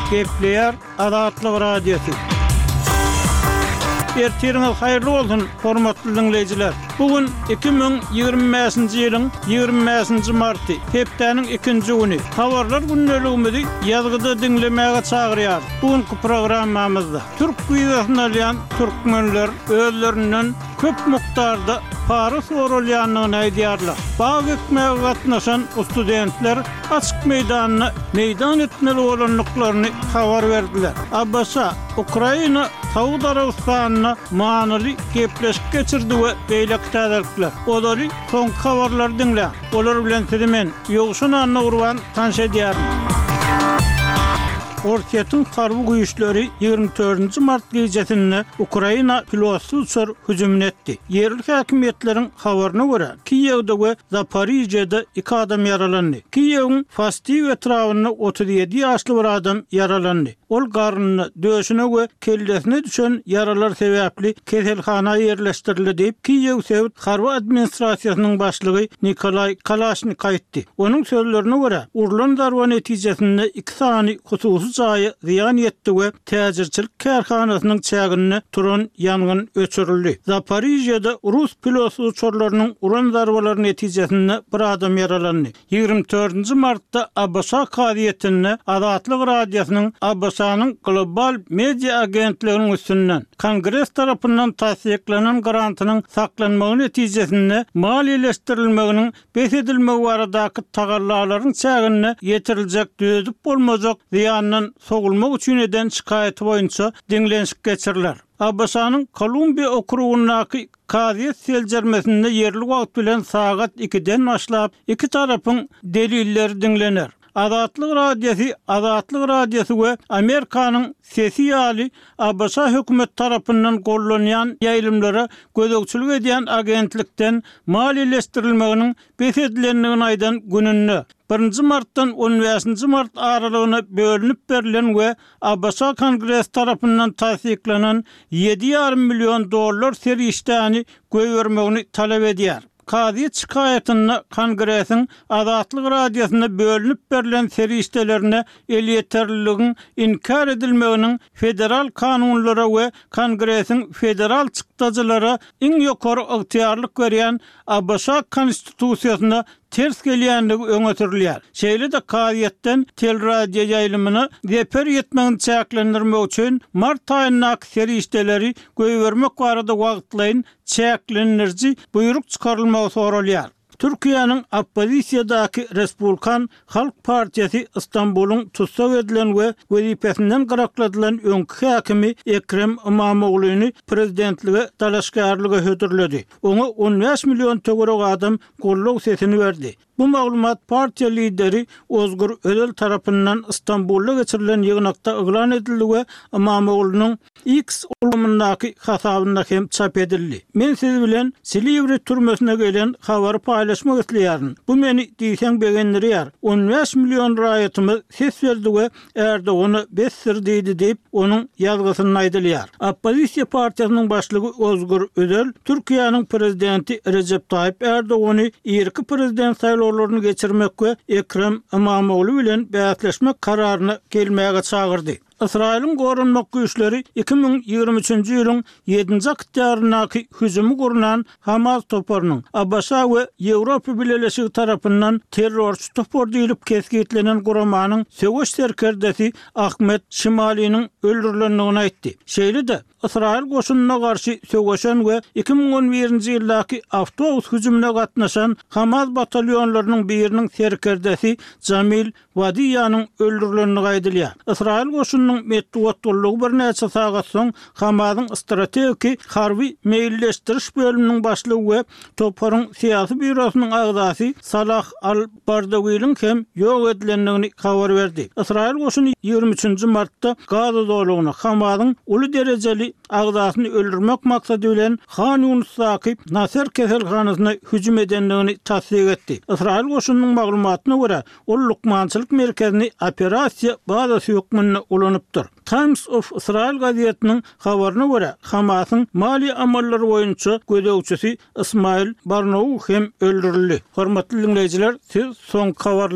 Gepleyer Azatlyk Radiosu. Ertiriniz hayırlı olsun, hormatly dinleyijiler. Bugün 2025-nji ýylyň 25-nji marty, hepdeniň 2-nji güni. Habarlar günneligimizi ýazgyda dinlemäge çagyrýar. Bugünkü programmamyzda türk güýjäsini alýan türkmenler özlerinden köp mukdarda para sorulýanlygyny aýdýarlar. Bag ekmäge gatnaşan studentler açyk meýdanyna meýdan etmeli bolanlyklaryny habar berdiler. Abbasa Ukraina Saudi Arabistan'a manaly gepleşik geçirdi we beýle kitadyklar. Olary soňky habarlar dinle. Olar bilen sizimen ýogşun anna urban tanşa edýärim. Orkiýetiniň harby güýçleri 24-nji mart gecesinde Ukraina pilotsuz hüjüm etdi. Yerli häkimetleriň habaryna görä, Kiýewde we Zaporizjede 2 adam yaralandy. Kiýewiň Fastiw etrawyna 37 ýaşly bir adam yaralandy. Ol garnyny, döşüne we kellesine düşen yaralar sebäpli keselhana ýerleşdirildi diýip Kiýew Sowet harby administrasiýasynyň başlygy Nikolay Kalashnik aýtdy. Onuň sözlerine görä, urulan darba netijesinde 2 sany hususy jaýy ziýan ýetdi we täzirçilik kärhanasynyň çägini turan ýangyn öçürildi. Zaporizjede Rus pilot uçurlarynyň uran darbalary netijesinde bir adam yaralandy. 24-nji martda Abasa kadiýetinde Azatlyk Radiosynyň Abasanyň global media agentliginiň üstünden Kongres tarapyndan tasdiklanan grantynyň saklanmagy netijesinde maliýeleşdirilmeginiň besedilmegi baradaky tagallalaryň çägini ýetiriljek düzüp bolmazak ziýanyň sogulmak üçin eden şikaýaty boýunça dinlenşik geçiriler. Abbasanyň Kolumbiya okrugyndaky Kadiýet seljermesinde yerli wagt bilen sagat 2-den başlap iki tarapyň delilleri dinlener. Azatlyk Radiosu we Amerikanyň sesi ýaly Abasa hökümet tarapyndan gollanýan ýaýlymlara gözegçilik edýän agentlikden maliýeleşdirilmeginiň besedilendigini aýdan gününde 1-nji martdan 15-nji mart aralygyna bölünip berilen we Abasa Kongres tarapyndan tasdiklanan $7,5 milyon serişdäni göýbermegini talap edýär. Kadiýet şikaýatyny Kongresiň Azatlyk Radiosyna bölünip berilen serişdelerine el ýeterliligiň inkar edilmeginiň federal kanunlara we Kongresiň federal çykdajylara iň ýokary ygtyýarlyk berýän Abasa konstitusiýasyna ters gelýändigi öňe sürilýär. Şeýle de kadiýetden telradio ýaýlymyny reper ýetmegini çäklendirmek üçin mart aýynyň serişdeleri göýbermek barada wagtlaýyn çäklendirji buyruk çykarylmagy soralýar. Türkiýanyň oppozisiýadaky Respublikan Halk Partiýasy Istanbulyň tutsak edilen we wezipesinden garakladylan öňki häkimi Ekrem İmamoğlu'ny prezidentlige dalaşgarlyga hödürledi. Oňa 15 milyon töwerek adam golluk sesini berdi. Bu maglumat partiýa lideri Ozgur Özel tarapyndan Istanbulda geçirilen ýygnakda eglan edildi we İmamoğlu'nyň X ulgamyndaky hasabynda hem çap edildi. Men siz bilen Silivri türmesine gelen habary paýlaşmak isleýärin. Bu meni diýsen begendirýär. 15 milyon raýatymyz ses berdi we erde onu besirdi diýip onuň ýazgysyny aýdylýar. Oppozisiýa partiýasynyň başlygy Ozgur Özel Türkiýanyň prezidenti Recep Tayyip Erdoğan'y ýerki prezident saýlawlaryny geçirmek we Ekrem İmamoğlu bilen bäsleşmek kararyna gelmäge çagyrdy. İsrail'in gorunmak güýçleri 2023-nji ýylyň 7-nji oktýarynaky hüjümi gurulan Hamas toparynyň Abasa we Ýewropa Birleşigi tarapyndan terrorçy topar diýilip keskitlenen guramanyň söwüş serkerdesi Ahmet Şimali'niň öldürilendigini aýtdy. Şeýle de İsrail goşunyna garşy söwüşen we 2011-nji ýyldaky awtobus hüjümine gatnaşan Hamas batalyonlarynyň biriniň serkerdesi Jamil Wadiýanyň öldürilendigini aýdylýar. İsrail goşunynyň metduatlygy bir näçe sagat soň Hamasyň strategik harby meýilleşdiriş bölüminiň başlygy we toparyň syýasy bürosynyň agzasy Salah al-Bardawiň hem ýok edilendigini habar berdi. İsrail goşuny 23-nji martda Gaza dowlatyny Hamasyň uly derejeli agzasyny öldürmek maksady bilen Han Yunus'daky Nasser keselhanasyna hüjüm edendigini tasdik etdi. İsrail goşunynyň maglumatyna görä, ol lukmançylyk merkezini operasiýa bazasy hökmüne ulanypdyr. Times of Israel gazetiniň habaryna görä, Hamasyň mali amallary boýunça gözegçisi İsmail Barnow hem öldürildi. Hormatly dinleyijiler, siz soňky habar